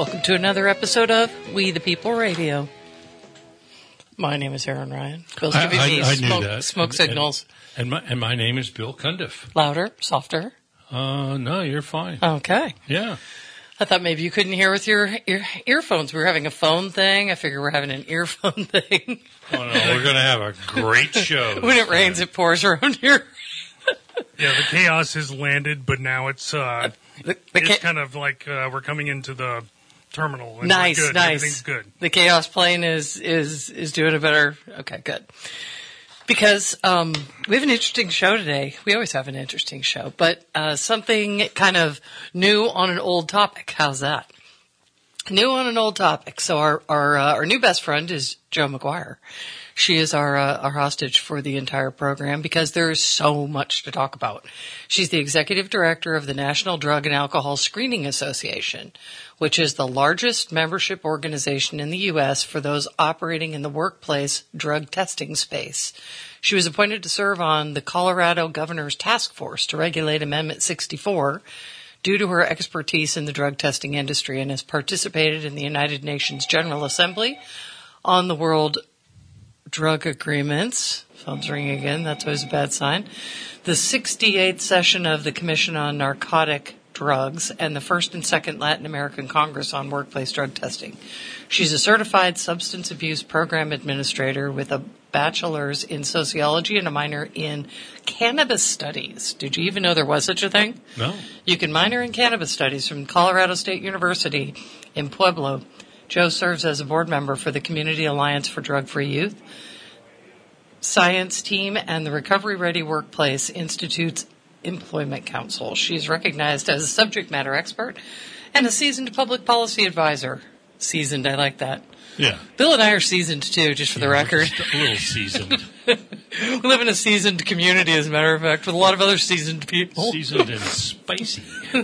Welcome to another episode of We the People Radio. My name is Aaron Ryan. Bill's giving me smoke signals. And my name is Bill Cundiff. Louder, softer. No, you're fine. Okay. Yeah. I thought maybe you couldn't hear with your earphones. We were having a phone thing. I figure we're having an earphone thing. Oh, no, we're going to have a great show. When it rains, it pours around here. Yeah, the chaos has landed, but now it's kind of like we're coming into the terminal. And nice, we're good. nice. Everything's good. The chaos plane is doing a better. Okay, good. Because we have an interesting show today. We always have an interesting show, but something kind of new on an old topic. How's that? New on an old topic. So our new best friend is Jo McGuire. She is our hostage for the entire program because there is so much to talk about. She's the executive director of the National Drug and Alcohol Screening Association, which is the largest membership organization in the U.S. for those operating in the workplace drug testing space. She was appointed to serve on the Colorado Governor's Task Force to regulate Amendment 64 due to her expertise in the drug testing industry and has participated in the United Nations General Assembly on the World Drug Agreements. Phone's ringing again. That's always a bad sign. The 68th session of the Commission on Narcotic Drugs and the first and second Latin American Congress on Workplace Drug Testing. She's a certified substance abuse program administrator with a bachelor's in sociology and a minor in cannabis studies. Did you even know there was such a thing? No. You can minor in cannabis studies from Colorado State University in Pueblo. Jo serves as a board member for the Community Alliance for Drug-Free Youth, Science Team, and the Recovery Ready Workplace Institute's Employment Council. She's recognized as a subject matter expert and a seasoned public policy advisor. Seasoned, I like that. Yeah. Bill and I are seasoned, too, just for the record. Just a little seasoned. We live in a seasoned community, as a matter of fact, with a lot of other seasoned people. Seasoned and spicy.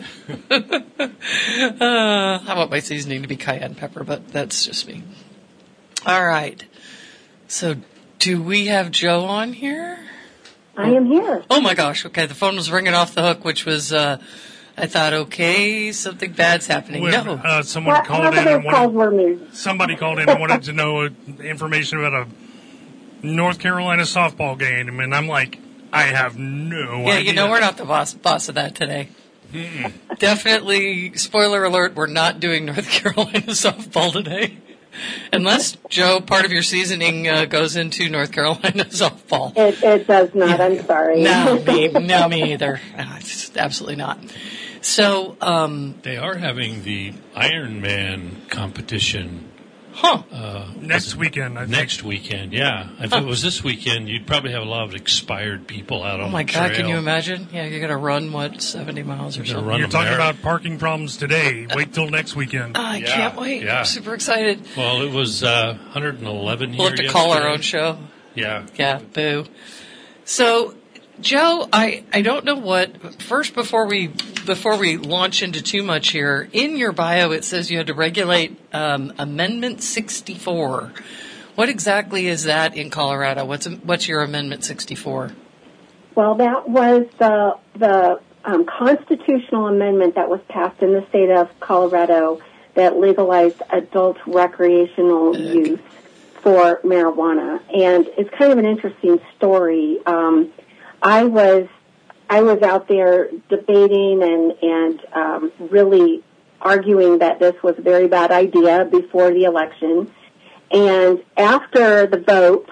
I want my seasoning to be cayenne pepper, but that's just me. All right. So, do we have Jo on here? I am here. Oh, my gosh. Okay, the phone was ringing off the hook, which was, I thought, okay, something bad's happening. No. Somebody called in and wanted to know information about a North Carolina softball game, and I'm like, I have no idea. Yeah, you know we're not the boss of that today. Mm-mm. Definitely, spoiler alert, we're not doing North Carolina softball today. Unless, Jo, part of your seasoning goes into North Carolina softball. It does not, yeah. I'm sorry. No, me either. Absolutely not. So, they are having the Ironman competition. Next weekend, I think. Next weekend, yeah. If it was this weekend, you'd probably have a lot of expired people out on the trail. Oh, my God, can you imagine? Yeah, you're going to run, 70 miles or something? You're talking about parking problems today. Wait till next weekend. I can't wait. Yeah. I'm super excited. Well, it was 111 here We'll have to call our own show. Yeah. Yeah, boo. So, Jo, I don't know what. First, before we launch into too much here, in your bio it says you had to regulate Amendment 64. What exactly is that in Colorado? What's your Amendment 64? Well, that was the constitutional amendment that was passed in the state of Colorado that legalized adult recreational use for marijuana, and it's kind of an interesting story. I was out there debating and really arguing that this was a very bad idea before the election. And after the vote,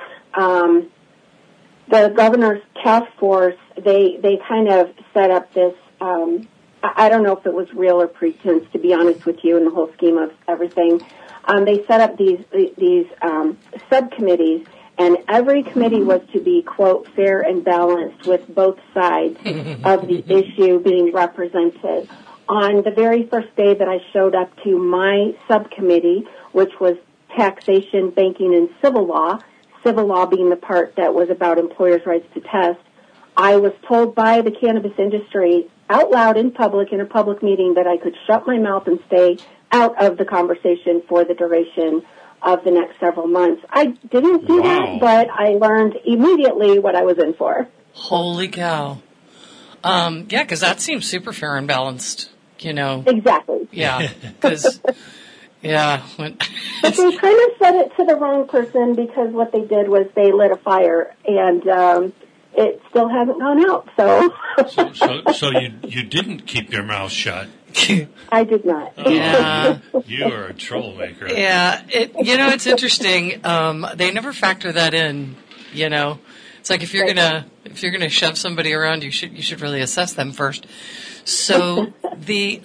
the governor's task force, they kind of set up this, I don't know if it was real or pretense, to be honest with you, in the whole scheme of everything. They set up these subcommittees, and every committee was to be, quote, fair and balanced with both sides of the issue being represented. On the very first day that I showed up to my subcommittee, which was taxation, banking, and civil law being the part that was about employers' rights to test, I was told by the cannabis industry out loud in public, in a public meeting, that I could shut my mouth and stay out of the conversation for the duration of the next several months. I didn't do that, but I learned immediately what I was in for. Holy cow. Yeah, because that seems super fair and balanced, you know. Exactly. Yeah, because Yeah. But they kind of said it to the wrong person because what they did was they lit a fire, and it still hasn't gone out. So you didn't keep your mouth shut. I did not. Yeah. You are a troublemaker. Yeah. It's interesting. They never factor that in. It's like if you're gonna shove somebody around, you should really assess them first. So the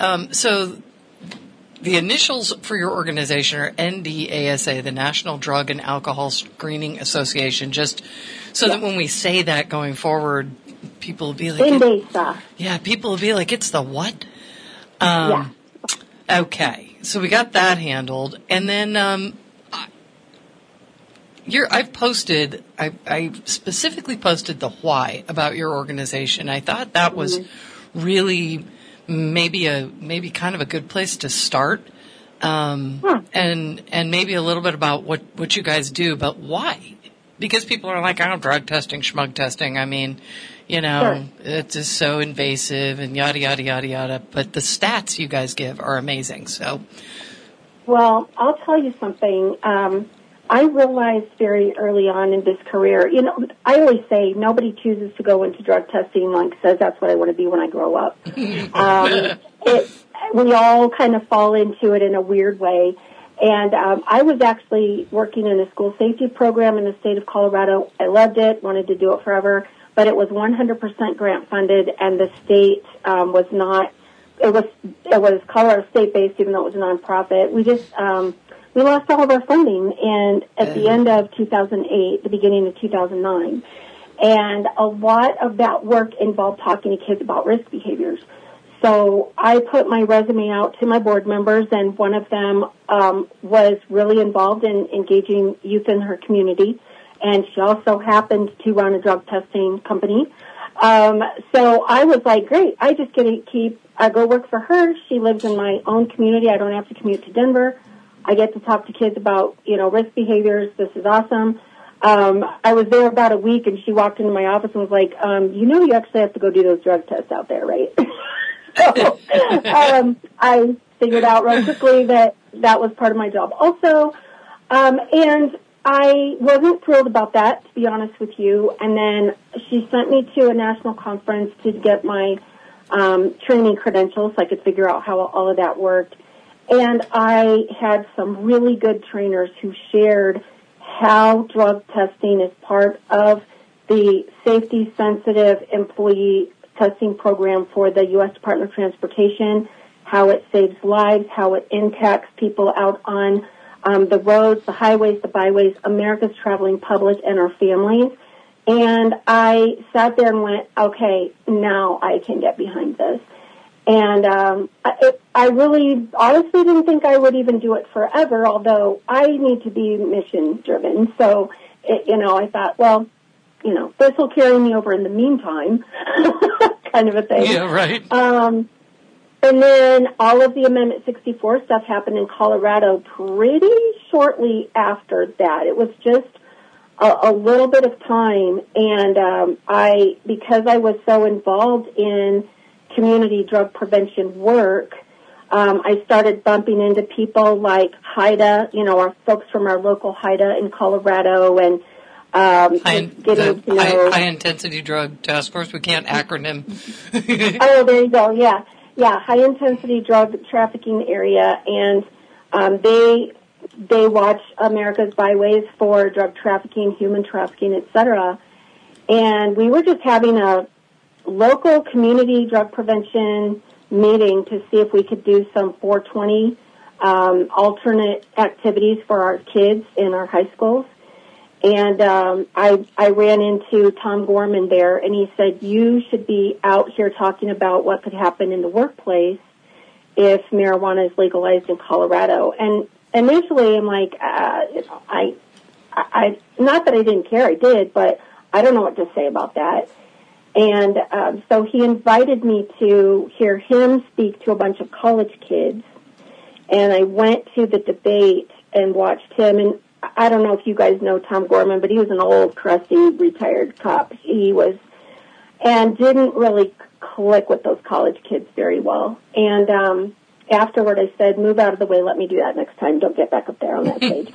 initials for your organization are NDASA, the National Drug and Alcohol Screening Association. Just so that when we say that going forward, people will be like, people will be like, it's the what? Okay, so we got that handled, and then I specifically posted the why about your organization. I thought that was really maybe kind of a good place to start, and maybe a little bit about what you guys do, but why? Because people are like, drug testing, schmug testing. I mean, it's just so invasive and yada, yada, yada, yada. But the stats you guys give are amazing. So, well, I'll tell you something. I realized very early on in this career, I always say nobody chooses to go into drug testing says that's what I want to be when I grow up. We all kind of fall into it in a weird way. And I was actually working in a school safety program in the state of Colorado. I loved it, wanted to do it forever, but it was 100% grant funded, and the state was not. It was Colorado State based, even though it was a nonprofit. We lost all of our funding, and at the end of 2008, the beginning of 2009, and a lot of that work involved talking to kids about risk behaviors. So I put my resume out to my board members, and one of them was really involved in engaging youth in her community, and she also happened to run a drug testing company. So I was like, great, I just get to go work for her. She lives in my own community. I don't have to commute to Denver. I get to talk to kids about, risk behaviors. This is awesome. I was there about a week, and she walked into my office and was like, you actually have to go do those drug tests out there, right? So I figured out real quickly that was part of my job also. And I wasn't thrilled about that, to be honest with you. And then she sent me to a national conference to get my training credentials so I could figure out how all of that worked. And I had some really good trainers who shared how drug testing is part of the safety-sensitive employee testing program for the U.S. Department of Transportation, how it saves lives, how it impacts people out on the roads, the highways, the byways, America's traveling public, and our families. And I sat there and went, okay, now I can get behind this. And I really honestly didn't think I would even do it forever, although I need to be mission-driven. So, I thought, well, this will carry me over in the meantime, kind of a thing. Yeah, right. And then all of the Amendment 64 stuff happened in Colorado pretty shortly after that. It was just a little bit of time, and because I was so involved in community drug prevention work, I started bumping into people like HIDA, our folks from our local HIDA in Colorado, and High Intensity Drug Task Force. We can't acronym. Oh, there you go. Yeah. High Intensity Drug Trafficking Area, and they watch America's byways for drug trafficking, human trafficking, etc. And we were just having a local community drug prevention meeting to see if we could do some 420 alternate activities for our kids in our high schools. And I ran into Tom Gorman there, and he said, you should be out here talking about what could happen in the workplace if marijuana is legalized in Colorado. And initially, I'm like, I not that I didn't care, I did, but I don't know what to say about that. And so he invited me to hear him speak to a bunch of college kids, and I went to the debate and watched him. And I don't know if you guys know Tom Gorman, but he was an old, crusty, retired cop. And didn't really click with those college kids very well. And afterward I said, move out of the way, let me do that next time. Don't get back up there on that page.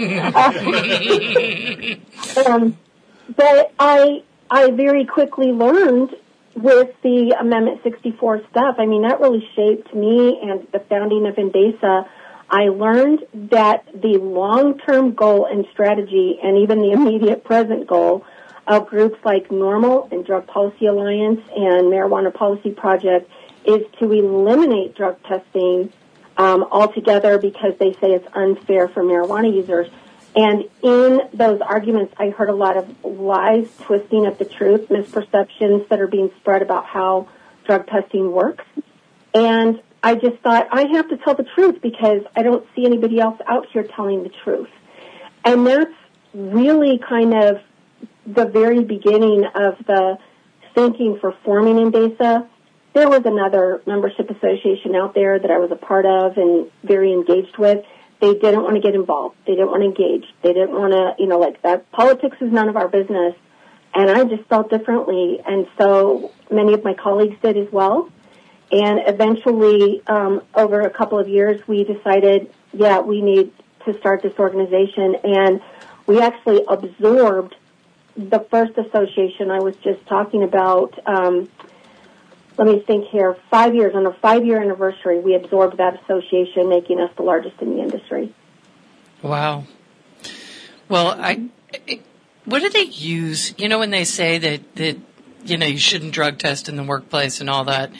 But I very quickly learned with the Amendment 64 stuff, I mean, that really shaped me and the founding of INDESA. I learned that the long-term goal and strategy, and even the immediate present goal of groups like NORML and Drug Policy Alliance and Marijuana Policy Project is to eliminate drug testing altogether because they say it's unfair for marijuana users. And in those arguments, I heard a lot of lies, twisting of the truth, misperceptions that are being spread about how drug testing works. And I just thought, I have to tell the truth because I don't see anybody else out here telling the truth. And that's really kind of the very beginning of the thinking for forming INDESA. There was another membership association out there that I was a part of and very engaged with. They didn't want to get involved. They didn't want to engage. They didn't want to, like that. Politics is none of our business. And I just felt differently. And so many of my colleagues did as well. And eventually, over a couple of years, we decided, we need to start this organization. And we actually absorbed the first association I was just talking about. Let me think here, 5 years, on a 5-year anniversary, we absorbed that association, making us the largest in the industry. Wow. Well, what do they use, when they say that you shouldn't drug test in the workplace and all that?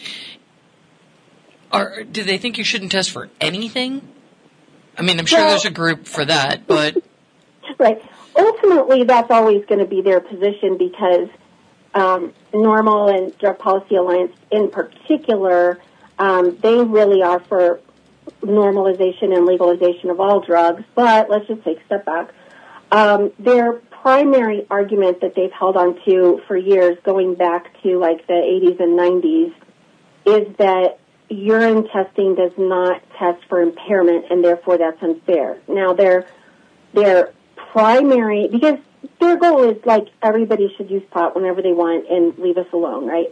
Do they think you shouldn't test for anything? I mean, I'm sure there's a group for that, but... Right. Ultimately, that's always going to be their position because NORML and Drug Policy Alliance in particular, they really are for normalization and legalization of all drugs. But let's just take a step back. Their primary argument that they've held on to for years, going back to like the 80s and 90s, is that urine testing does not test for impairment, and therefore that's unfair. Now, their primary, because their goal is like everybody should use pot whenever they want and leave us alone, right?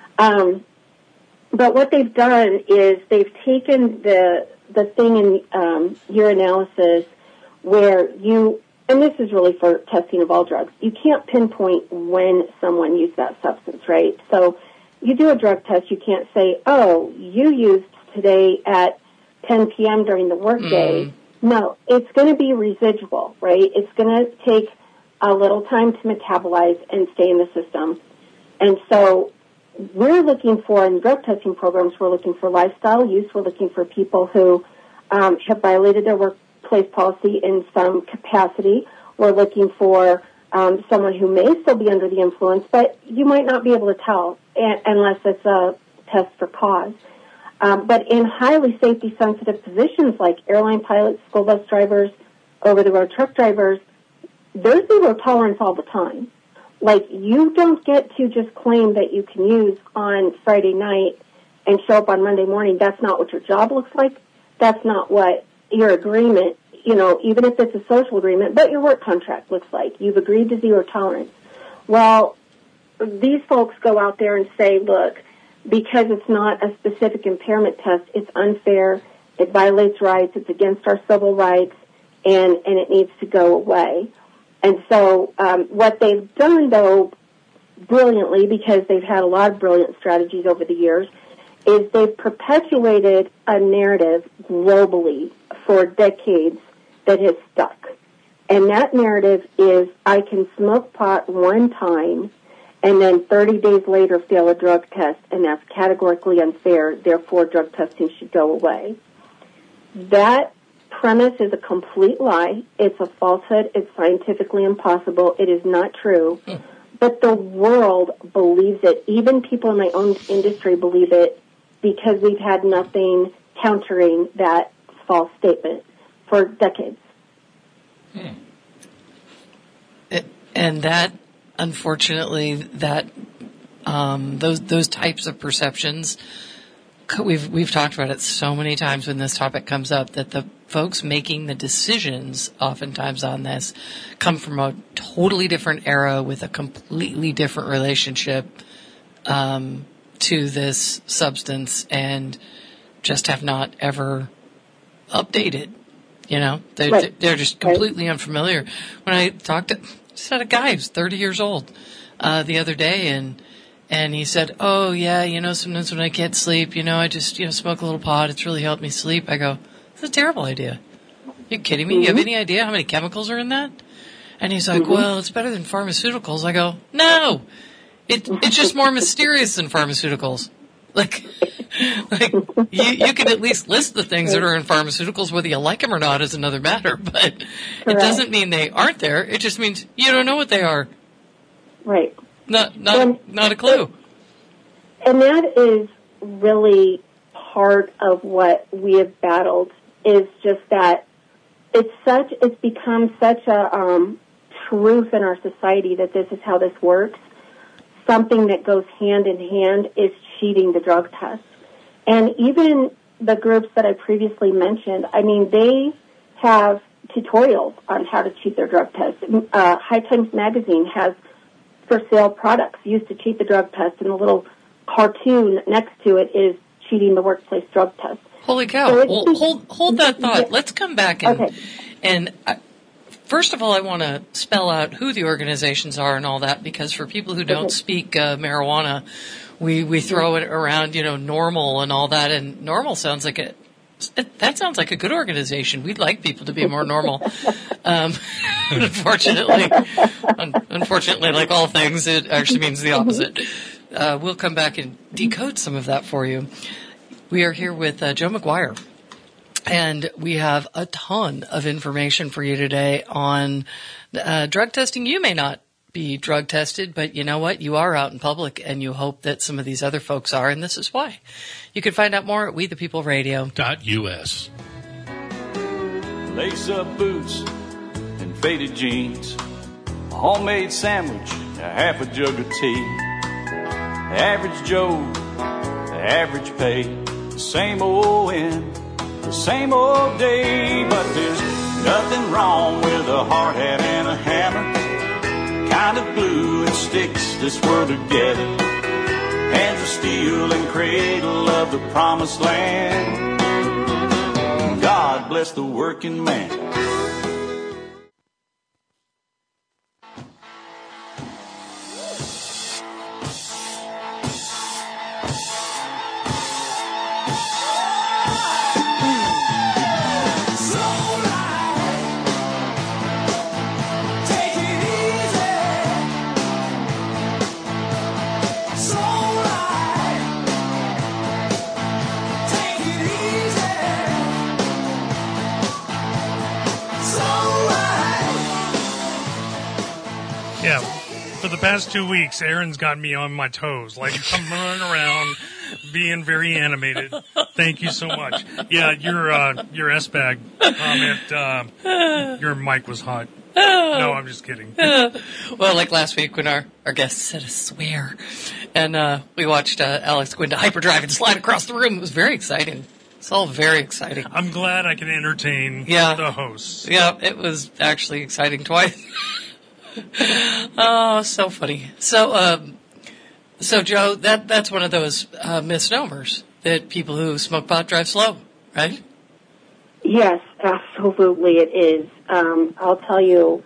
But what they've done is they've taken the thing in urinalysis where and this is really for testing of all drugs, you can't pinpoint when someone used that substance, right? So you do a drug test, you can't say, oh, you used today at 10 p.m. during the workday. No, it's going to be residual, right? It's going to take a little time to metabolize and stay in the system. And so we're looking for, in drug testing programs, we're looking for lifestyle use. We're looking for people who have violated their workplace policy in some capacity. We're looking for someone who may still be under the influence, but you might not be able to tell unless it's a test for cause. But in highly safety-sensitive positions like airline pilots, school bus drivers, over-the-road truck drivers, there's zero tolerance all the time. Like, you don't get to just claim that you can use on Friday night and show up on Monday morning. That's not what your job looks like. That's not what your agreement, even if it's a social agreement, but your work contract looks like. You've agreed to zero tolerance. Well, these folks go out there and say, look, because it's not a specific impairment test, it's unfair, it violates rights, it's against our civil rights, and it needs to go away. And so what they've done, though, brilliantly, because they've had a lot of brilliant strategies over the years, is they've perpetuated a narrative globally for decades that has stuck. And that narrative is, I can smoke pot one time and then 30 days later fail a drug test, and that's categorically unfair, therefore drug testing should go away. That premise is a complete lie. It's a falsehood. It's scientifically impossible. It is not true. But the world believes it. Even people in my own industry believe it because we've had nothing countering that false statement for decades. And that, unfortunately, that those types of perceptions, we've talked about it so many times when this topic comes up, that the folks making the decisions oftentimes on this come from a totally different era with a completely different relationship to this substance, and just have not ever updated. You know, they're just completely unfamiliar. When I talked to, just had a guy who's 30 years old, the other day, and he said, oh yeah, you know, sometimes when I can't sleep, you know, I just, you know, smoke a little pot. It's really helped me sleep. I go, it's a terrible idea. You kidding me? Mm-hmm. You have any idea how many chemicals are in that? And he's like, well, it's better than pharmaceuticals. I go, no, it's just more mysterious than pharmaceuticals. Like you can at least list the things that are in pharmaceuticals. Whether you like them or not is another matter. But it doesn't mean they aren't there. It just means you don't know what they are. Right. Not a clue. And that is really part of what we have battled. Is just that it's become such a truth in our society that this is how this works. Something that goes hand in hand is cheating the drug test. And even the groups that I previously mentioned, I mean, they have tutorials on how to cheat their drug test. High Times Magazine has for sale products used to cheat the drug test, and the little cartoon next to it is cheating the workplace drug test. Holy cow. So hold that thought. Yeah. Let's come back and first of all, I want to spell out who the organizations are and all that, because for people who don't speak marijuana, we throw it around, you know, NORML and all that, and NORML sounds like that sounds like a good organization. We'd like people to be more normal. Unfortunately, like all things, it actually means the opposite. We'll come back and decode some of that for you. We are here with Joe McGuire, and we have a ton of information for you today on drug testing. You may not be drug tested, but you know what? You are out in public, and you hope that some of these other folks are, and this is why. You can find out more at WeThePeopleRadio.us. Lace-up boots and faded jeans, a homemade sandwich, a half a jug of tea. Average Joe, average pay, the same old end, the same old day. But there's nothing wrong with a hard hat and a hammer, kind of glue and sticks this world together. Hands of steel and cradle of the promised land. God bless the working man. For the past 2 weeks, Aaron's got me on my toes. Like, I'm running around being very animated. Thank you so much. Yeah, your S-Bag comment, your mic was hot. No, I'm just kidding. Well, like last week when our guest said a swear, and we watched Alex go into hyperdrive and slide across the room. It was very exciting. It's all very exciting. I'm glad I can entertain the hosts. Yeah, it was actually exciting twice. Oh, so funny. So Joe, that's one of those misnomers that people who smoke pot drive slow, right? Yes, absolutely it is. I'll tell you,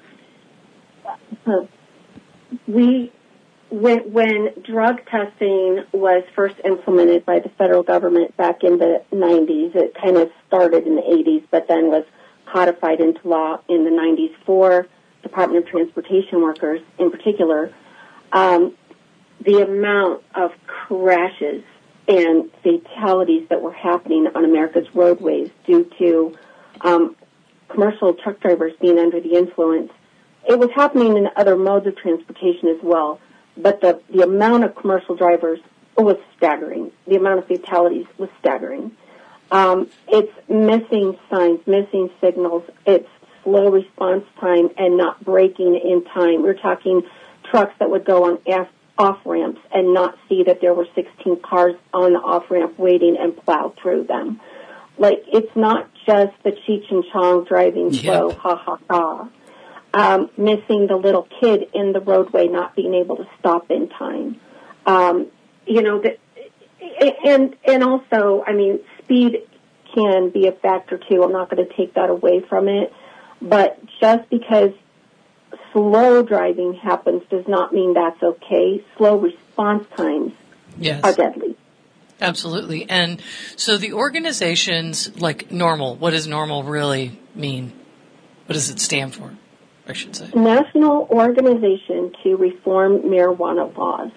when drug testing was first implemented by the federal government back in the 90s, it kind of started in the 80s, but then was codified into law in the 90s for Department of Transportation workers in particular. The amount of crashes and fatalities that were happening on America's roadways due to commercial truck drivers being under the influence. It was happening in other modes of transportation as well, but the amount of commercial drivers was staggering. The amount of fatalities was staggering. It's missing signs, missing signals. It's slow response time and not braking in time. We're talking trucks that would go on off-ramps and not see that there were 16 cars on the off-ramp waiting and plow through them. Like, it's not just the Cheech and Chong driving slow, ha, ha, ha. Missing the little kid in the roadway, not being able to stop in time. And also, I mean, speed can be a factor too. I'm not going to take that away from it. But just because slow driving happens does not mean that's okay. Slow response times are deadly. Absolutely. And so the organizations like NORML, what does NORML really mean? What does it stand for, I should say? National Organization to Reform Marijuana Laws.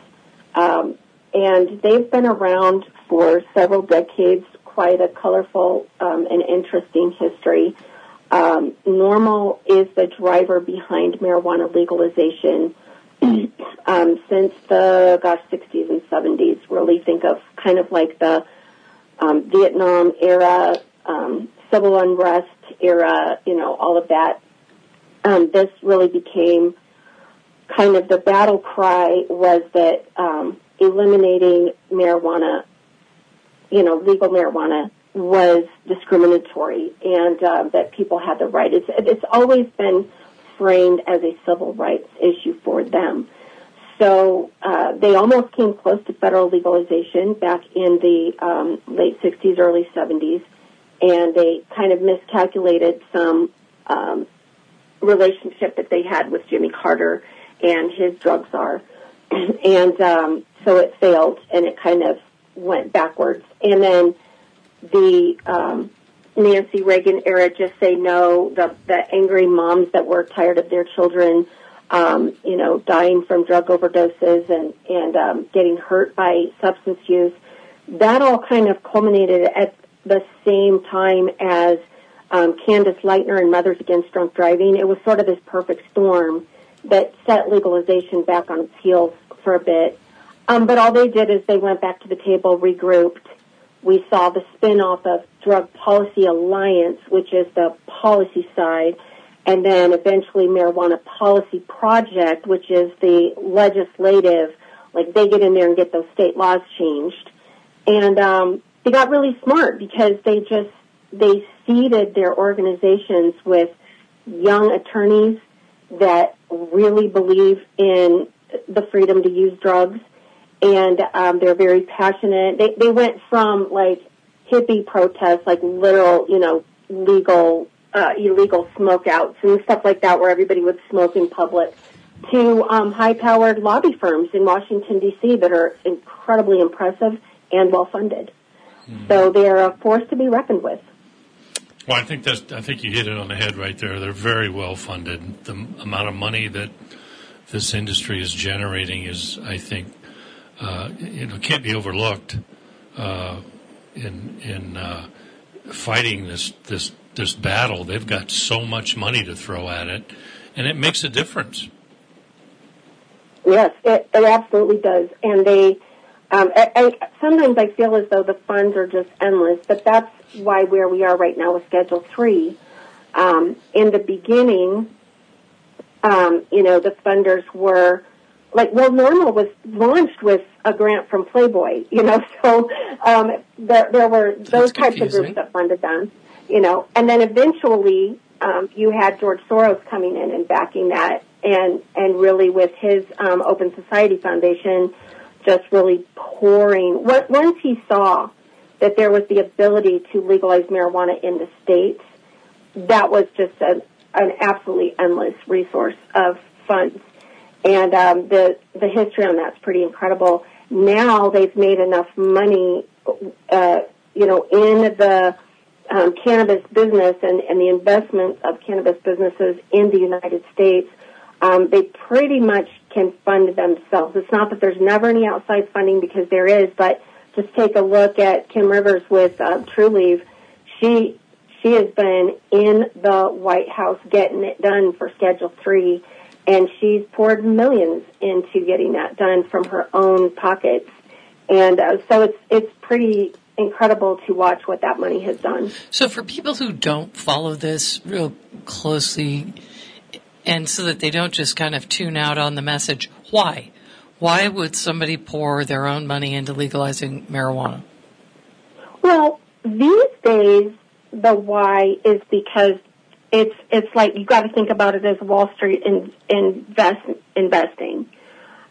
And they've been around for several decades, quite a colorful and interesting history. NORML is the driver behind marijuana legalization since the 60s and 70s. Really think of kind of like the Vietnam era, civil unrest era, all of that. This really became kind of the battle cry was that eliminating marijuana, legal marijuana was discriminatory and that people had the right. It's always been framed as a civil rights issue for them. So they almost came close to federal legalization back in the late 60s, early 70s, and they kind of miscalculated some relationship that they had with Jimmy Carter and his drug czar. And so it failed, and it kind of went backwards. And then the Nancy Reagan era just say no, the angry moms that were tired of their children, dying from drug overdoses and getting hurt by substance use. That all kind of culminated at the same time as Candace Lightner and Mothers Against Drunk Driving. It was sort of this perfect storm that set legalization back on its heels for a bit. But all they did is they went back to the table, regrouped. We saw the spin-off of Drug Policy Alliance, which is the policy side, and then eventually Marijuana Policy Project, which is the legislative, like they get in there and get those state laws changed. And they got really smart because they seeded their organizations with young attorneys that really believe in the freedom to use drugs, and they're very passionate. They went from like hippie protests, like literal, legal, illegal smokeouts and stuff like that, where everybody would smoke in public, to high-powered lobby firms in Washington D.C. that are incredibly impressive and well-funded. Mm-hmm. So they're a force to be reckoned with. Well, I think you hit it on the head right there. They're very well funded. The amount of money that this industry is generating is, I think, can't be overlooked in fighting this battle. They've got so much money to throw at it, and it makes a difference. Yes, it absolutely does. And they sometimes I feel as though the funds are just endless, but that's why where we are right now with Schedule 3. In the beginning, the funders were NORML was launched with a grant from Playboy, so there were those types of groups that funded them, and then eventually you had George Soros coming in and backing that, and really with his Open Society Foundation just really pouring. Once he saw that there was the ability to legalize marijuana in the states, that was just an absolutely endless resource of funds. And the history on that's pretty incredible. Now they've made enough money, in the cannabis business and the investment of cannabis businesses in the United States. They pretty much can fund themselves. It's not that there's never any outside funding, because there is, but just take a look at Kim Rivers with Trulieve. She has been in the White House getting it done for Schedule 3, and she's poured millions into getting that done from her own pockets. And so it's pretty incredible to watch what that money has done. So for people who don't follow this real closely, and so that they don't just kind of tune out on the message, why? Why would somebody pour their own money into legalizing marijuana? Well, these days, the why is because it's like you got to think about it as Wall Street investing.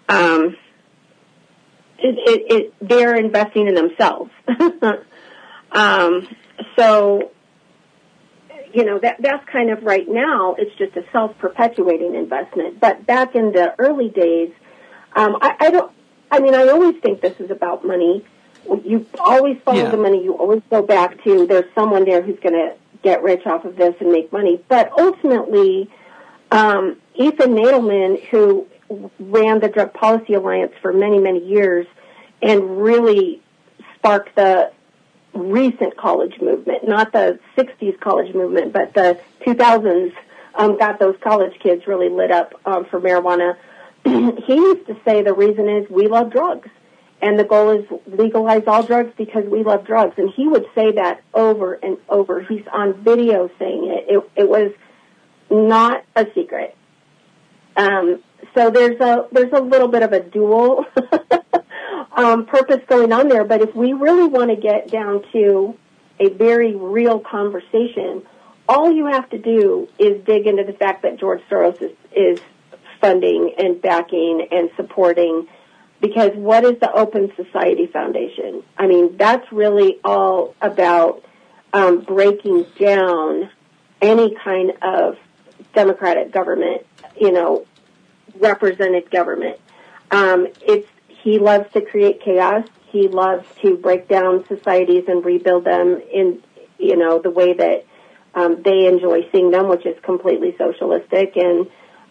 They're investing in themselves. So, that's kind of right now, it's just a self-perpetuating investment. But back in the early days, I always think this is about money. You always follow the money. You always go back to there's someone there who's going to get rich off of this and make money. But ultimately, Ethan Nadelman, who ran the Drug Policy Alliance for many, many years and really sparked the recent college movement, not the 60s college movement, but the 2000s, got those college kids really lit up for marijuana. He used to say the reason is we love drugs. And the goal is legalize all drugs because we love drugs. And he would say that over and over. He's on video saying it. It was not a secret. So there's a little bit of a dual purpose going on there. But if we really want to get down to a very real conversation, all you have to do is dig into the fact that George Soros is funding and backing and supporting. Because what is the Open Society Foundation? I mean, that's really all about breaking down any kind of democratic government, represented government. He loves to create chaos. He loves to break down societies and rebuild them in, the way that they enjoy seeing them, which is completely socialistic. And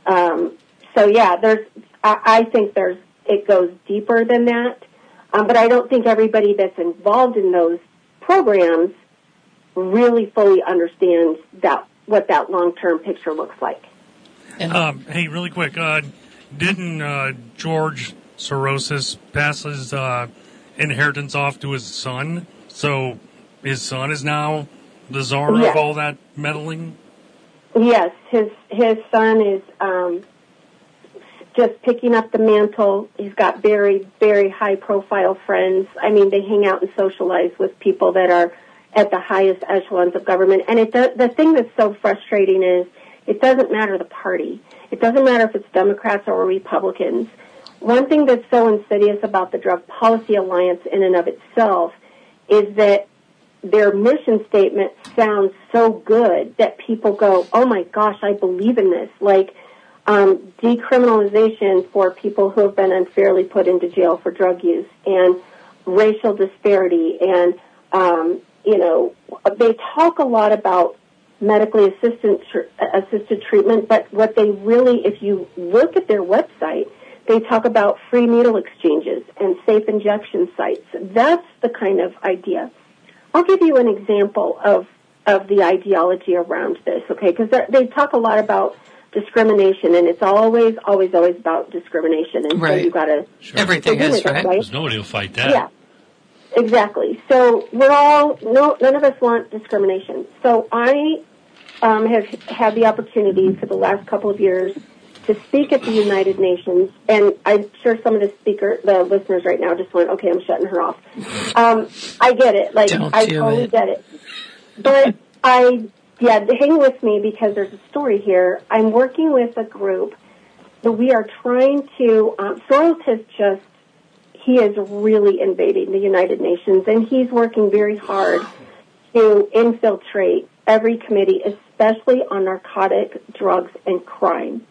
I think it goes deeper than that. But I don't think everybody that's involved in those programs really fully understands what that long-term picture looks like. Hey, really quick, didn't George Soros pass his inheritance off to his son? So his son is now the czar of all that meddling? Yes, his son is just picking up the mantle. He's got very, very high-profile friends. I mean, they hang out and socialize with people that are at the highest echelons of government. And the thing that's so frustrating is it doesn't matter the party. It doesn't matter if it's Democrats or Republicans. One thing that's so insidious about the Drug Policy Alliance in and of itself is that their mission statement sounds so good that people go, oh my gosh, I believe in this. Like, decriminalization for people who have been unfairly put into jail for drug use and racial disparity. And, they talk a lot about medically assisted treatment, but what they really, if you look at their website, they talk about free needle exchanges and safe injection sites. That's the kind of idea. I'll give you an example of the ideology around this, okay? Because they talk a lot about discrimination, and it's always about discrimination. And so you got to everything is right. Because nobody will fight that. Yeah, exactly. So none of us want discrimination. So I have had the opportunity for the last couple of years to speak at the United Nations, and I'm sure some of the listeners right now just went, okay, I'm shutting her off. I get it. Like, I totally get it. But hang with me because there's a story here. I'm working with a group that we are trying to, Soros he is really invading the United Nations, and he's working very hard to infiltrate every committee, especially on narcotic, drugs, and crime.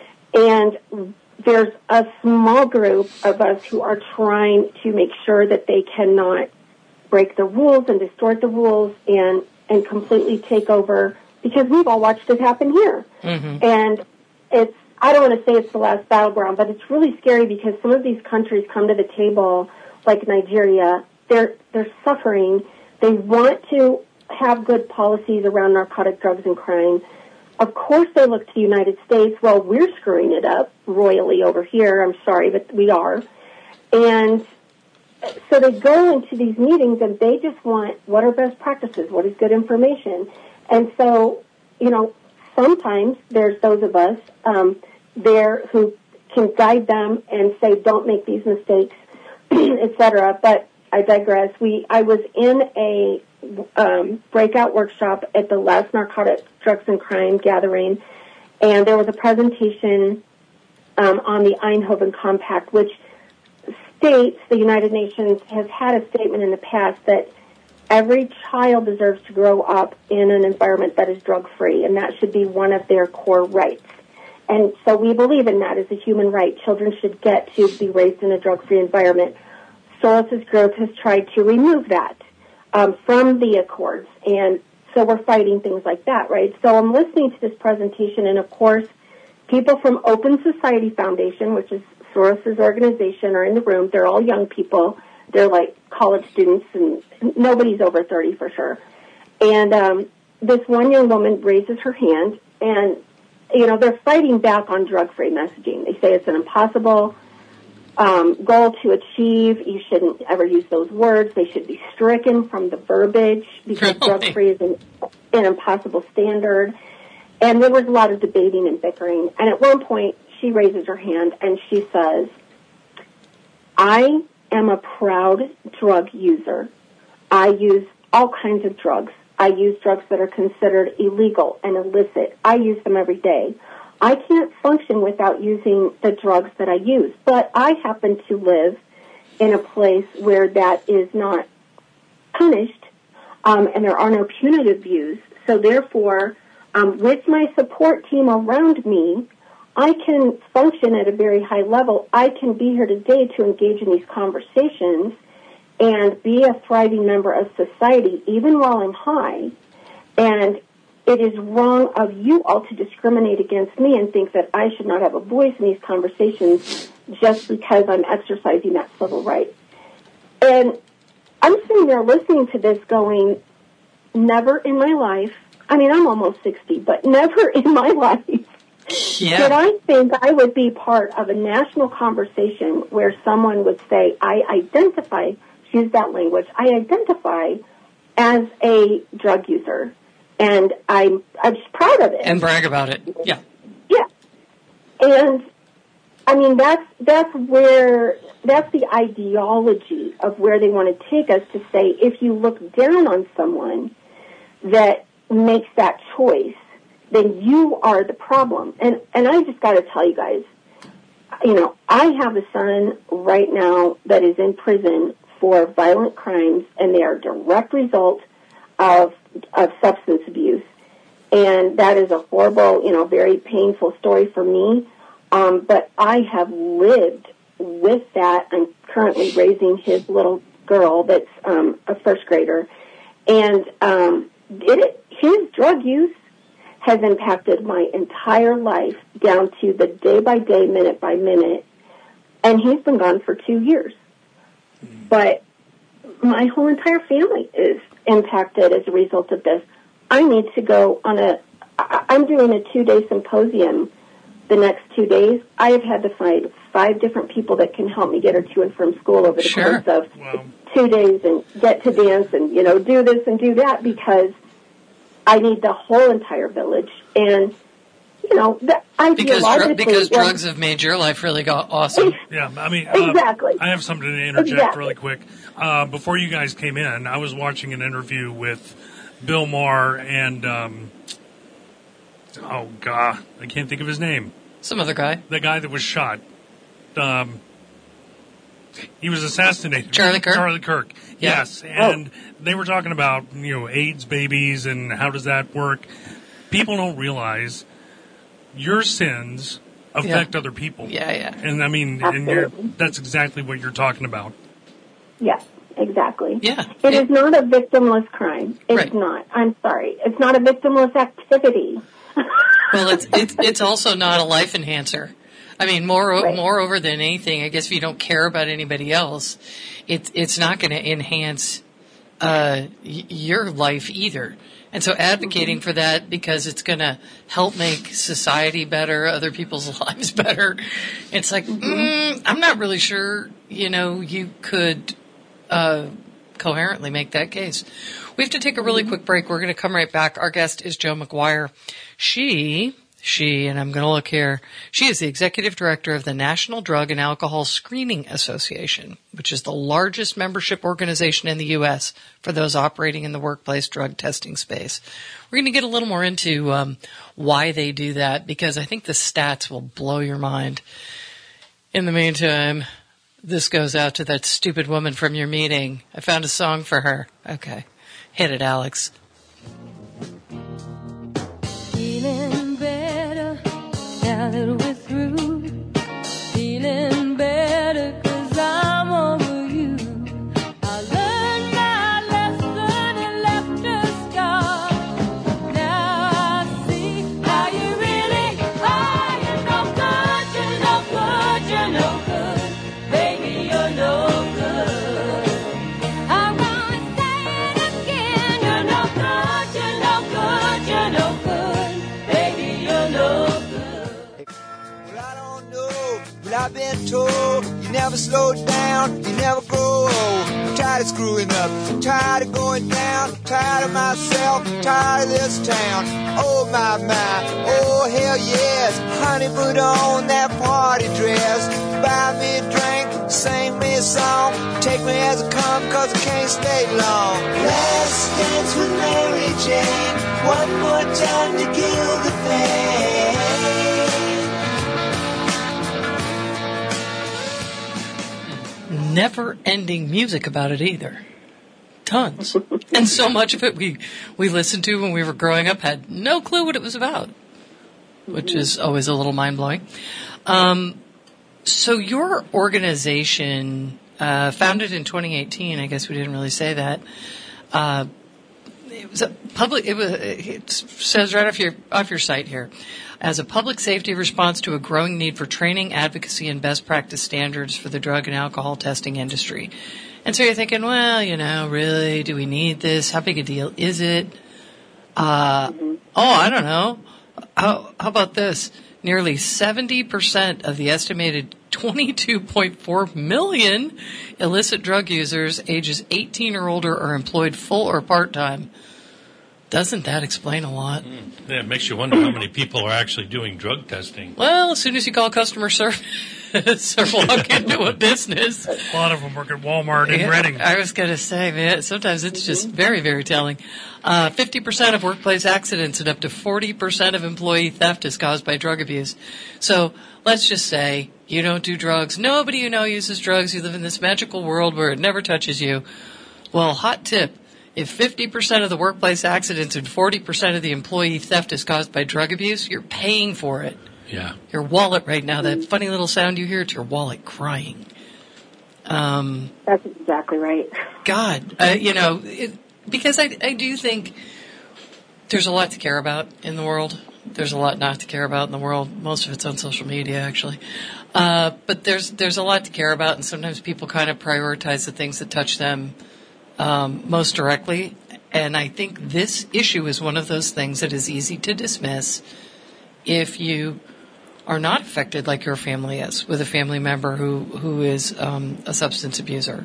And there's a small group of us who are trying to make sure that they cannot break the rules and distort the rules and completely take over, because we've all watched it happen here. Mm-hmm. And I don't want to say it's the last battleground, but it's really scary because some of these countries come to the table, like Nigeria, they're suffering. They want to have good policies around narcotic, drugs, and crime. Of course they look to the United States. Well, we're screwing it up royally over here. I'm sorry, but we are. And so they go into these meetings and they just want, what are best practices? What is good information? And so, sometimes there's those of us there who can guide them and say, don't make these mistakes, etc. But I digress. I was in a breakout workshop at the last Narcotic, Drugs, and Crime gathering, and there was a presentation on the Eindhoven Compact, which states the United Nations has had a statement in the past that every child deserves to grow up in an environment that is drug-free, and that should be one of their core rights. And so we believe in that as a human right. Children should get to be raised in a drug-free environment. Soros's group has tried to remove that from the Accords, and so we're fighting things like that, right? So I'm listening to this presentation, and of course, people from Open Society Foundation, which is Soros's organization, are in the room. They're all young people. They're like college students, and nobody's over 30 for sure. And this one young woman raises her hand, and, you know, they're fighting back on drug-free messaging. They say it's an impossible goal to achieve. You shouldn't ever use those words. They should be stricken from the verbiage because drug-free is an impossible standard. And there was a lot of debating and bickering. And at one point, she raises her hand and she says, I am a proud drug user. I use all kinds of drugs. I use drugs that are considered illegal and illicit. I use them every day. I can't function without using the drugs that I use, but I happen to live in a place where that is not punished, and there are no punitive views. So therefore, with my support team around me, I can function at a very high level. I can be here today to engage in these conversations and be a thriving member of society, even while I'm high. And it is wrong of you all to discriminate against me and think that I should not have a voice in these conversations just because I'm exercising that civil right. And I'm sitting there listening to this going, never in my life, I mean, I'm almost 60, but never in my life did I think I would be part of a national conversation where someone would say, I identify, use that language, I identify as a drug user. And I'm just proud of it. And brag about it. Yeah. Yeah. And I mean, that's the ideology of where they want to take us to say, if you look down on someone that makes that choice, then you are the problem. And I just got to tell you guys, you know, I have a son right now that is in prison for violent crimes, and they are a direct result of substance abuse. And that is a horrible, you know, very painful story for me. But I have lived with that. I'm currently raising his little girl that's a first grader. And his drug use has impacted my entire life down to the day by day, minute by minute. And he's been gone for 2 years. But my whole entire family is impacted as a result of this. I need to go on I'm doing a 2-day symposium the next 2 days. I have had to find 5 different people that can help me get her to and from school over the course of 2 days and get to dance and, you know, do this and do that because I need the whole entire village. And, you know, because drugs have made your life really awesome. Yeah, I mean, exactly. I have something to interject really quick. Before you guys came in, I was watching an interview with Bill Maher and, oh, God, I can't think of his name. Some other guy. The guy that was shot. He was assassinated. Charlie Kirk? Charlie Kirk, yes. And they were talking about, you know, AIDS babies and how does that work. People don't realize your sins affect other people. Yeah, yeah. And, I mean, that's exactly what you're talking about. Yes, exactly. Yeah. It is not a victimless crime. It's not. I'm sorry. It's not a victimless activity. Well, it's also not a life enhancer. I mean, moreover than anything, I guess if you don't care about anybody else, it's not going to enhance your life either. And so advocating for that because it's going to help make society better, other people's lives better, it's like, I'm not really sure, you know, you could coherently make that case. We have to take a really quick break. We're going to come right back. Our guest is Jo McGuire. She, and I'm going to look here, she is the executive director of the National Drug and Alcohol Screening Association, which is the largest membership organization in the U.S. for those operating in the workplace drug testing space. We're going to get a little more into why they do that, because I think the stats will blow your mind. In the meantime, this goes out to that stupid woman from your meeting. I found a song for her. Okay. Hit it, Alex. Feeling better now that we're through. Feeling better 'cause I'm over you. I learned my lesson and left a scar. Now I see how you really are. You're no good, you're no good, you're no good. Baby, you're no good. I'm gonna say it again. You're no good, you're no good, you're no good. Baby, you're no good. Well, I don't know, but I've been told you never slow down, you never grow old. I'm tired of screwing up, tired of going down, tired of myself, tired of this town. Oh my, oh hell yes, honey, put on that party dress. Buy me a drink, sing me a song, take me as I come 'cause I can't stay long. Last dance with Mary Jane, one more time to kill the pain. Never-ending music about it either. Tons. And so much of it we listened to when we were growing up had no clue what it was about, which is always a little mind-blowing. So your organization, founded in 2018, I guess we didn't really say that, it was a public, it says right off your site here, as a public safety response to a growing need for training, advocacy, and best practice standards for the drug and alcohol testing industry. And so you're thinking, well, really, do we need this? How big a deal is it? I don't know. How about this? Nearly 70% of the estimated 22.4 million illicit drug users ages 18 or older are employed full or part-time. Doesn't that explain a lot? Yeah, it makes you wonder how many people are actually doing drug testing. Well, as soon as you call customer service or walk into a business. A lot of them work at Walmart in Reading. I was going to say, man, sometimes it's just very, very telling. 50% of workplace accidents and up to 40% of employee theft is caused by drug abuse. So let's just say you don't do drugs. Nobody you know uses drugs. You live in this magical world where it never touches you. Well, hot tip. If 50% of the workplace accidents and 40% of the employee theft is caused by drug abuse, you're paying for it. Yeah. Your wallet right now, that funny little sound you hear, it's your wallet crying. That's exactly right. God, because I do think there's a lot to care about in the world. There's a lot not to care about in the world. Most of it's on social media, actually. But there's a lot to care about, and sometimes people kind of prioritize the things that touch them most directly. And I think this issue is one of those things that is easy to dismiss if you are not affected like your family is, with a family member who is a substance abuser.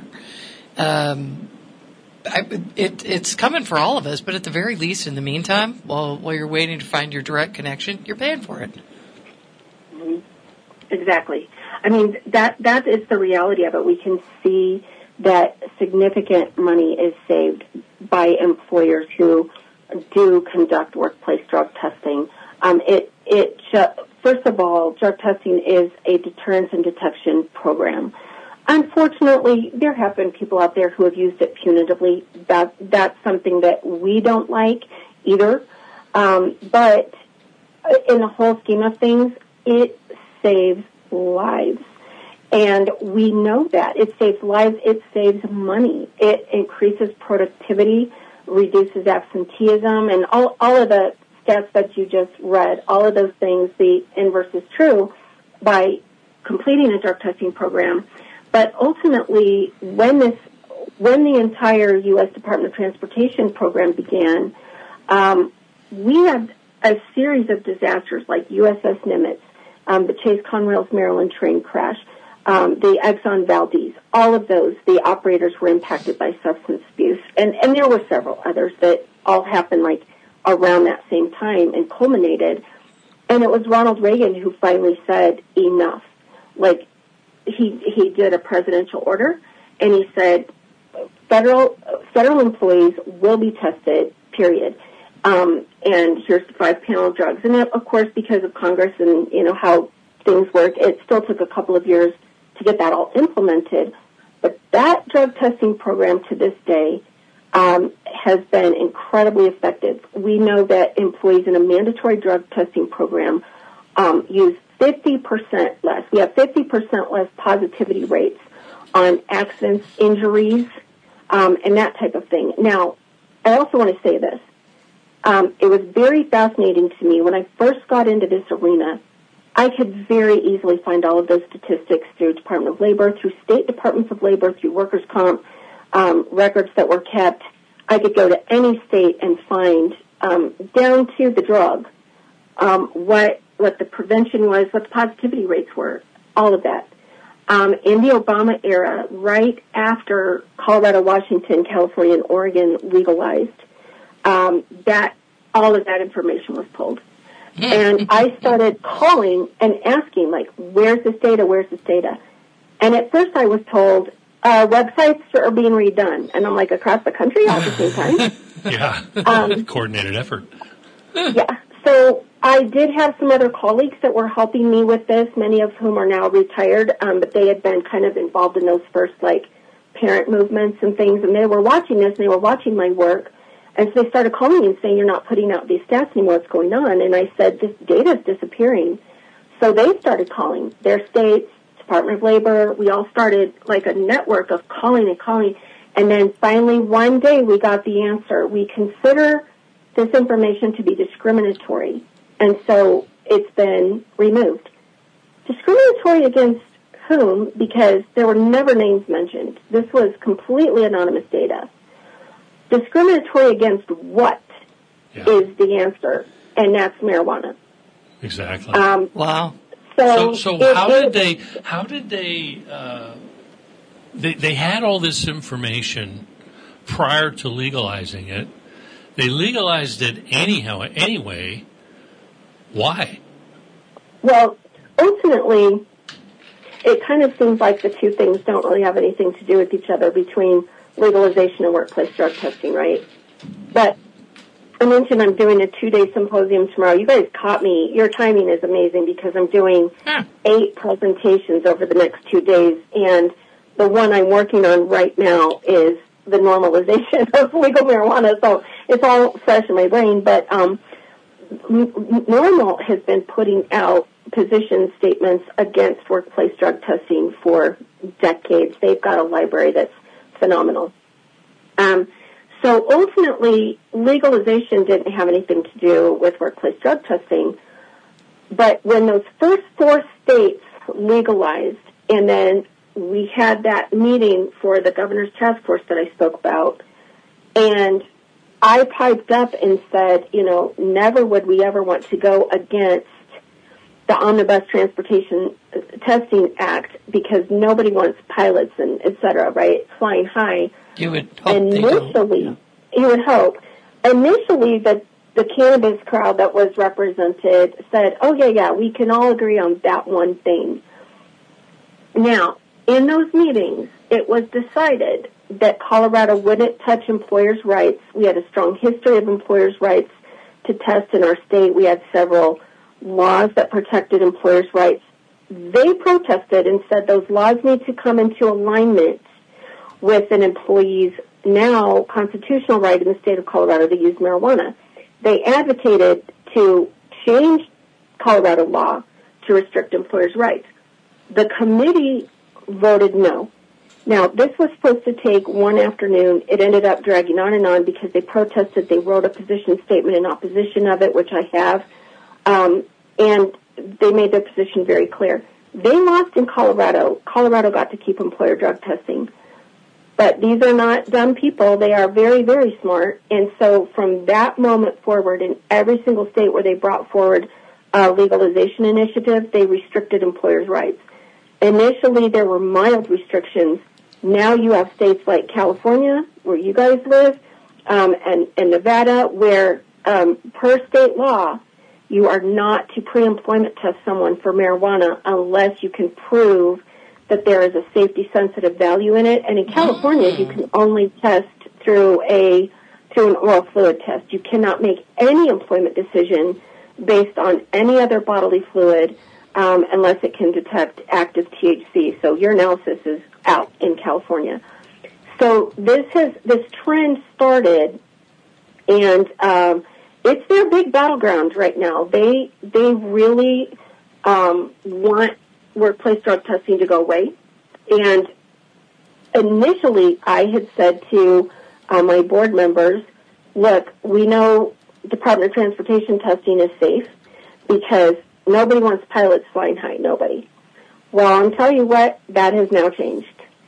It's coming for all of us, but at the very least, in the meantime, while you're waiting to find your direct connection, you're paying for it. Mm-hmm. Exactly. I mean, that is the reality of it. We can see that significant money is saved by employers who do conduct workplace drug testing. First of all, drug testing is a deterrence and detection program. Unfortunately, there have been people out there who have used it punitively. That's something that we don't like either. But in the whole scheme of things, it saves lives. And we know that. It saves lives. It saves money. It increases productivity, reduces absenteeism, and all of the stats that you just read, all of those things, the inverse is true by completing a drug testing program. But ultimately, when the entire U.S. Department of Transportation program began, we had a series of disasters like USS Nimitz, the Chase Conrail's Maryland train crash, the Exxon Valdez, all of those, the operators were impacted by substance abuse. And there were several others that all happened like around that same time and culminated. And it was Ronald Reagan who finally said enough. Like, he did a presidential order, and he said federal employees will be tested, period. And here's the 5-panel drugs. And of course, because of Congress and, how things work, it still took a couple of years to get that all implemented. But that drug testing program to this day has been incredibly effective. We know that employees in a mandatory drug testing program use 50% less. We have 50% less positivity rates on accidents, injuries, and that type of thing. Now, I also want to say this. It was very fascinating to me when I first got into this arena. I could very easily find all of those statistics through Department of Labor, through state departments of labor, through workers' comp, records that were kept. I could go to any state and find, down to the drug, what the prevention was, what the positivity rates were, all of that. In the Obama era, right after Colorado, Washington, California, and Oregon legalized, all of that information was pulled. And I started calling and asking, like, where's this data? Where's this data? And at first I was told, websites are being redone. And I'm like, across the country all at the same time? Yeah. Coordinated effort. Yeah. So I did have some other colleagues that were helping me with this, many of whom are now retired, but they had been kind of involved in those first, like, parent movements and things. And they were watching this, and they were watching my work. And so they started calling me and saying, you're not putting out these stats anymore, what's going on? And I said, this data is disappearing. So they started calling their states, Department of Labor. We all started like a network of calling and calling. And then finally one day we got the answer. We consider this information to be discriminatory. And so it's been removed. Discriminatory against whom? Because there were never names mentioned. This was completely anonymous data. Discriminatory against what is the answer, and that's marijuana. Exactly. Wow. So how did they they had all this information prior to legalizing it. They legalized it anyway. Why? Well, ultimately, it kind of seems like the two things don't really have anything to do with each other between legalization and workplace drug testing, right? But I mentioned I'm doing a 2-day symposium tomorrow. You guys caught me. Your timing is amazing because I'm doing 8 presentations over the next 2 days, and the one I'm working on right now is the normalization of legal marijuana, so it's all fresh in my brain. But NORML has been putting out position statements against workplace drug testing for decades. They've got a library that's phenomenal. So ultimately, legalization didn't have anything to do with workplace drug testing. But when those first 4 states legalized, and then we had that meeting for the governor's task force that I spoke about, and I piped up and said, never would we ever want to go against the Omnibus Transportation Testing Act because nobody wants pilots and et cetera, right, flying high. You would hope Initially, you would hope. Initially, the cannabis crowd that was represented said, oh, yeah, we can all agree on that one thing. Now, in those meetings, it was decided that Colorado wouldn't touch employers' rights. We had a strong history of employers' rights to test in our state. We had several laws that protected employers' rights. They protested and said those laws need to come into alignment with an employee's now constitutional right in the state of Colorado to use marijuana. They advocated to change Colorado law to restrict employers' rights. The committee voted no. Now, this was supposed to take one afternoon. It ended up dragging on and on because they protested. They wrote a position statement in opposition of it, which I have, and they made their position very clear. They lost in Colorado. Colorado got to keep employer drug testing. But these are not dumb people. They are very, very smart. And so from that moment forward, in every single state where they brought forward a legalization initiative, they restricted employers' rights. Initially, there were mild restrictions. Now you have states like California, where you guys live, and Nevada, where per state law, you are not to pre-employment test someone for marijuana unless you can prove that there is a safety-sensitive value in it. And in California, you can only test through an oral fluid test. You cannot make any employment decision based on any other bodily fluid unless it can detect active THC. So your analysis is out in California. So this trend started, and it's their big battleground right now. They really want workplace drug testing to go away. And initially, I had said to my board members, look, we know Department of Transportation testing is safe because nobody wants pilots flying high, nobody. Well, I'll tell you what, that has now changed.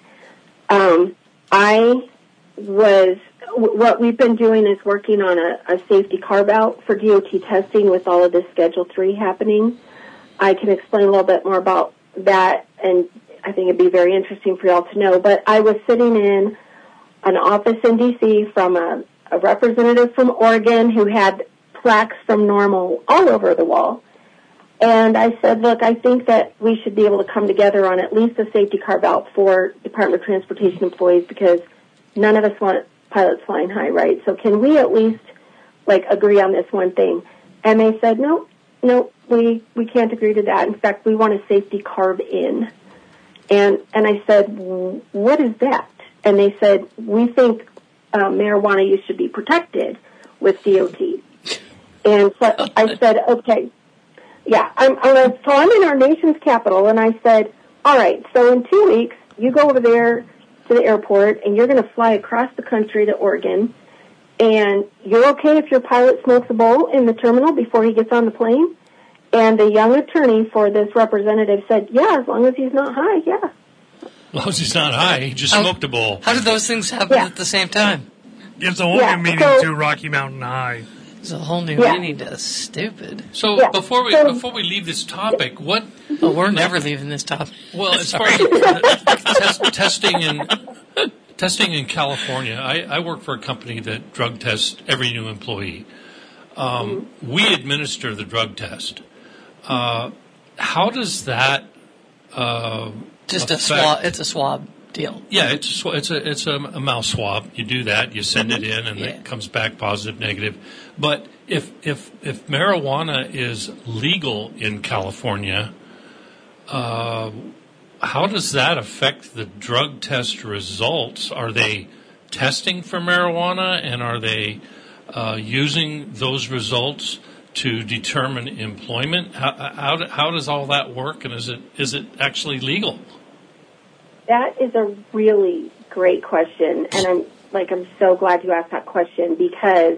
What we've been doing is working on a safety carve-out for DOT testing with all of this Schedule 3 happening. I can explain a little bit more about that, and I think it'd be very interesting for y'all to know. But I was sitting in an office in D.C. from a representative from Oregon who had plaques from NORML all over the wall. And I said, look, I think that we should be able to come together on at least a safety carve-out for Department of Transportation employees because none of us want pilots flying high, right? So can we at least, agree on this one thing? And they said, no, we can't agree to that. In fact, we want a safety carve-in. And I said, what is that? And they said, we think marijuana use should be protected with DOT. And so I said, okay. Yeah, I'm in our nation's capital, and I said, all right, so in 2 weeks, you go over there to the airport, and you're going to fly across the country to Oregon, and you're okay if your pilot smokes a bowl in the terminal before he gets on the plane? And the young attorney for this representative said, yeah, as long as he's not high, yeah. As long as he's not high, he just smoked a bowl. How did those things happen at the same time? It's a whole new meaning to Rocky Mountain High. It's a whole new meaning to stupid. So before we leave this topic, what? Oh, we're never leaving this topic. Well, as far as testing in California, I work for a company that drug tests every new employee. We administer the drug test. How does that? Just a swab. It's a swab deal. Yeah, it's a mouth swab. You do that. You send it in, and it comes back positive, negative. But if marijuana is legal in California, how does that affect the drug test results? Are they testing for marijuana, and are they using those results to determine employment? How does all that work, and is it actually legal? That is a really great question, and I'm so glad you asked that question because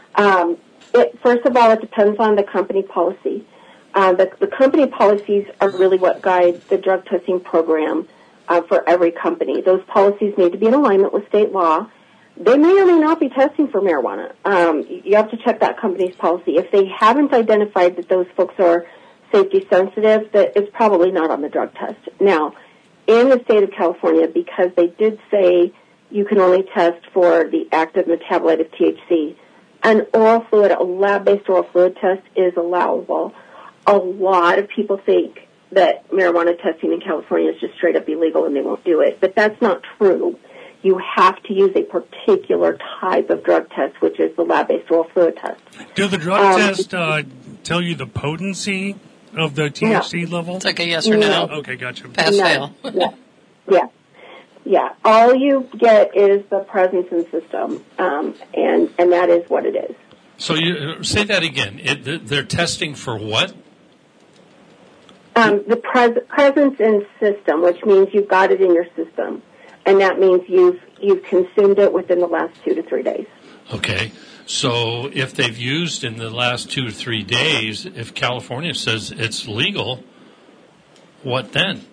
first of all, it depends on the company policy. The company policies are really what guide the drug testing program for every company. Those policies need to be in alignment with state law. They may or may not be testing for marijuana. You have to check that company's policy. If they haven't identified that those folks are safety sensitive, that it's probably not on the drug test. Now, in the state of California, because they did say you can only test for the active metabolite of THC, an oral fluid, a lab-based oral fluid test is allowable. A lot of people think that marijuana testing in California is just straight up illegal and they won't do it, but that's not true. You have to use a particular type of drug test, which is the lab-based oral fluid test. Do the drug tests tell you the potency of the THC level? It's like a yes or no. Okay, gotcha. Pass, fail. Yeah. All you get is the presence in system, and that is what it is. So you say that again. They're testing for what? The presence in system, which means you've got it in your system, and that means you've consumed it within the last 2 to 3 days. Okay. So if they've used in the last 2 to 3 days, if California says it's legal, what then?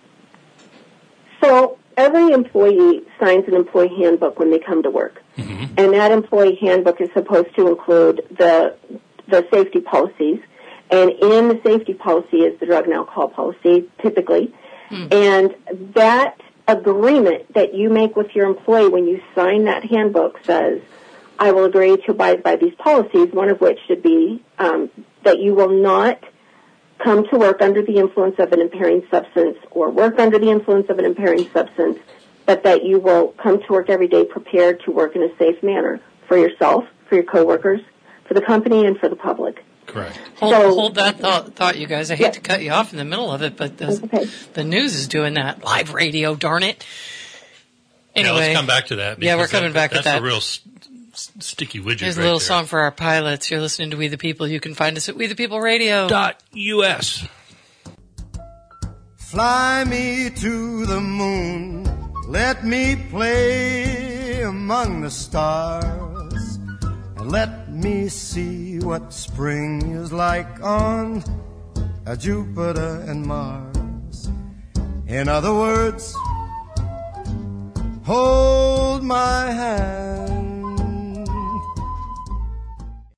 So every employee signs an employee handbook when they come to work. Mm-hmm. And that employee handbook is supposed to include the safety policies. And in the safety policy is the drug and alcohol policy, typically. Mm. And that agreement that you make with your employee when you sign that handbook says, I will agree to abide by these policies, one of which should be that you will not come to work under the influence of an impairing substance or work under the influence of an impairing substance, but that you will come to work every day prepared to work in a safe manner for yourself, for your coworkers, for the company, and for the public. Correct. Hold that thought, you guys. I hate to cut you off in the middle of it, but the news is doing that. Live radio, darn it. Anyway, let's come back to that. Yeah, we're because coming back to that's that. a real sticky widget. Here's right a little there. song for our pilots. You're listening to We the People. You can find us at We the People Radio. .us. Fly me to the moon, let me play among the stars, and let me see what spring is like on Jupiter and Mars. In other words, hold my hand